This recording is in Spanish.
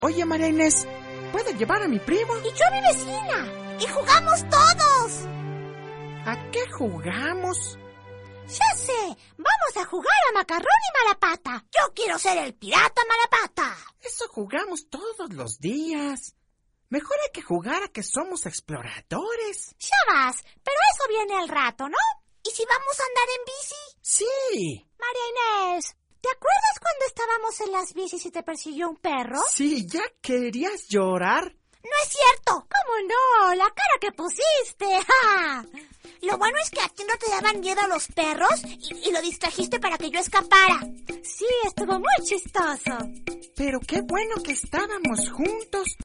Oye, María Inés, ¿puedo llevar a mi primo? Y yo a mi vecina. Y jugamos todos. ¿A qué jugamos? Ya sé, vamos a jugar a Macarrón y Malapata. Yo quiero ser el pirata Malapata. Eso jugamos todos los días. Mejor hay que jugar a que somos exploradores. Ya vas, pero eso viene al rato, ¿no? ¿Y si vamos a andar en bici? Sí. María Inés, ¿te acuerdas cuando estábamos en las bicis y te persiguió un perro? Sí, ¿ya querías llorar? No es cierto. ¿Cómo no? La cara que pusiste. ¡Ja! Lo bueno es que a ti no te daban miedo los perros y lo distrajiste para que yo escapara. Sí, estuvo muy chistoso. Pero qué bueno que estábamos juntos.